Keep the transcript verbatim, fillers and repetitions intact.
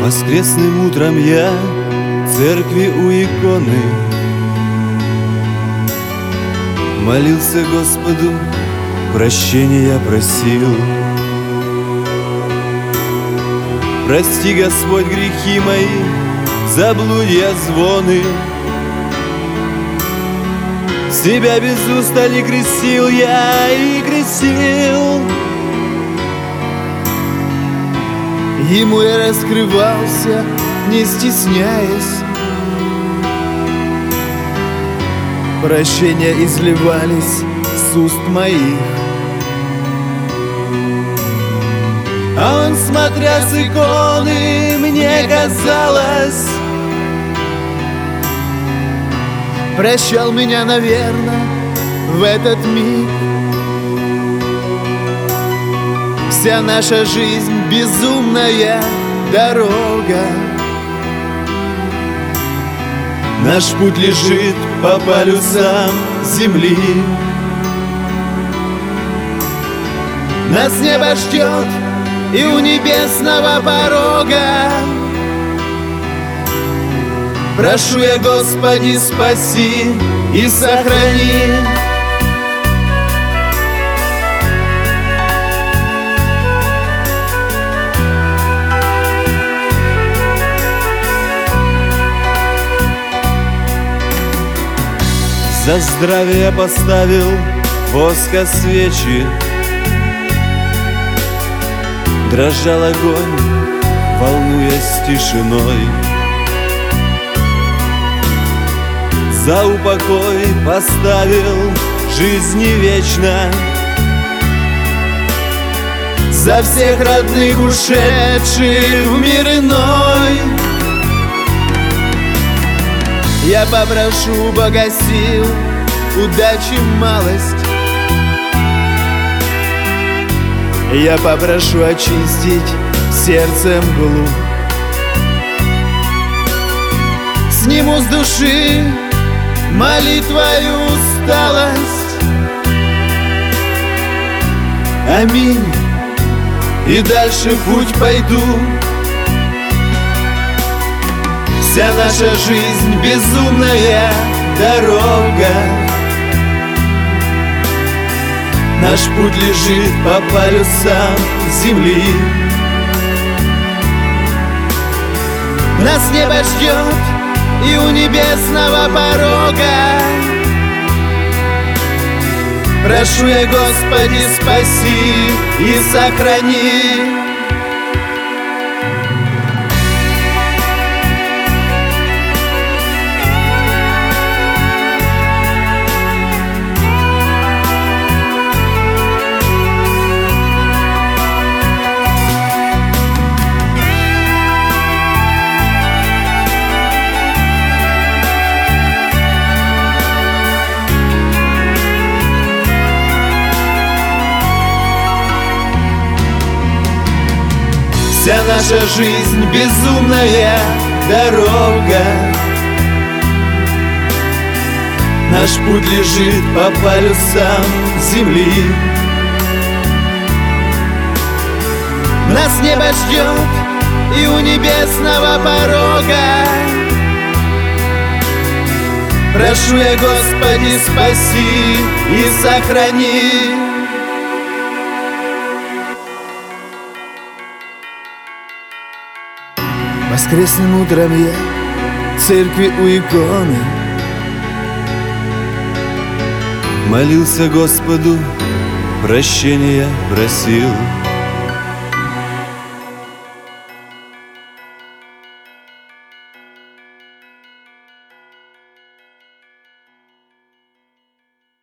Воскресным утром я в церкви у иконы молился Господу, прощения просил. Прости, Господь, грехи мои, заблудья звоны. Себя без устали крестил я и крестил. Ему я раскрывался, не стесняясь. Прощения изливались с уст моих. А он, смотря с иконы, мне казалось, прощал меня, наверное, в этот миг. Вся наша жизнь — безумная дорога. наш путь лежит по полюсам земли. Нас небо ждет и у небесного порога. Прошу я, Господи, спаси и сохрани. За здравие поставил воска свечи, дрожал огонь, волнуясь тишиной. За упокой поставил жизни вечно, за всех родных, ушедших в мир иной. Я попрошу Бога сил, удачи малость. Я попрошу очистить сердце мглу. Сниму с души молитвою усталость. Аминь. И дальше путь пойду. Вся наша жизнь — безумная дорога. Наш путь лежит по полюсам земли. Нас небо ждет и у небесного порога. Прошу я, Господи, спаси и сохрани. Вся наша жизнь — безумная дорога. Наш путь лежит по полюсам земли. Нас небо ждет и у небесного порога. Прошу я, Господи, спаси и сохрани. Воскресным утром я в церкви у иконы молился Господу, прощения просил.